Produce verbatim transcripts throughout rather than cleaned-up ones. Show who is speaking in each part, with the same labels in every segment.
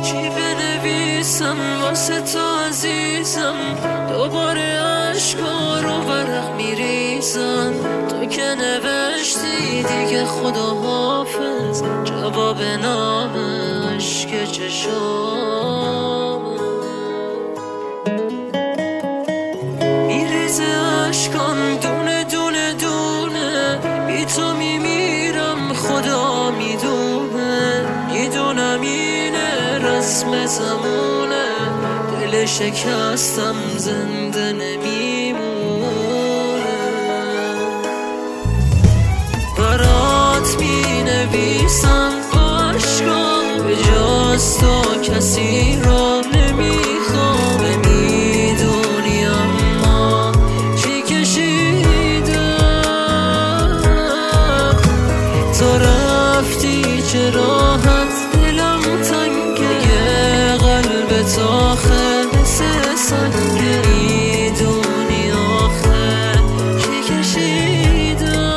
Speaker 1: چی بنویسم واسه تو عزیزم، دوباره عشقا رو ورق میریزم. تو که نوشتی دیگه خدا حافظ، جواب نام عشق چشام میریزه عشقام دونه دونه دونه، بی تو میمیرم خدا میدونه. میدونم اینه رسم زمونه، دل شکستم زنده نمیمونه. برات می نویسم با عشقام، به جز تو کسی را نمیخوام. میدونی اما چی کشیدم، تو رفتی چه راحت دلم تنگه، یه قلب تاخه مثل سنگه. میدونی آخه چی کشیدم.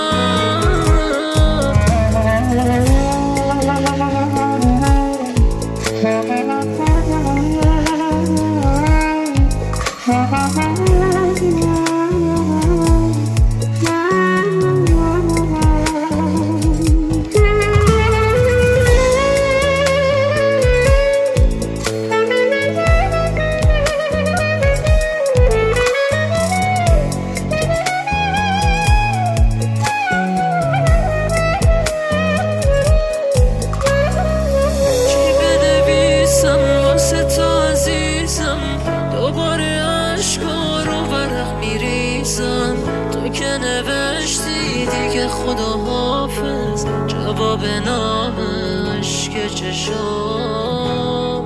Speaker 1: دوباره عشقا رو ورق میریزم. تو که نوشتی دیگه خدا حافظ، جواب نام عشق چشام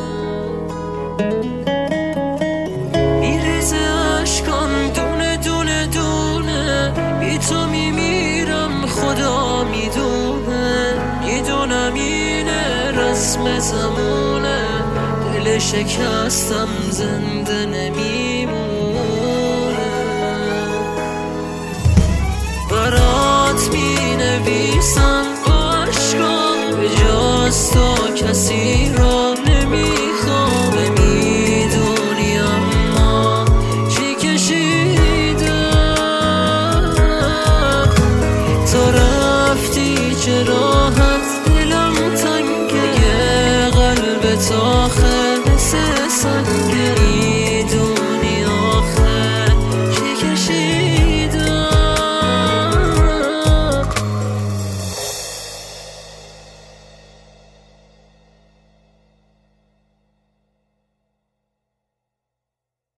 Speaker 1: میریزه عشقام دونه دونه دونه، بی تو میمیرم خدا میدونه. میدونم اینه رسم زمونه، دل شکستم زنده نمیمونه. برات می نویسم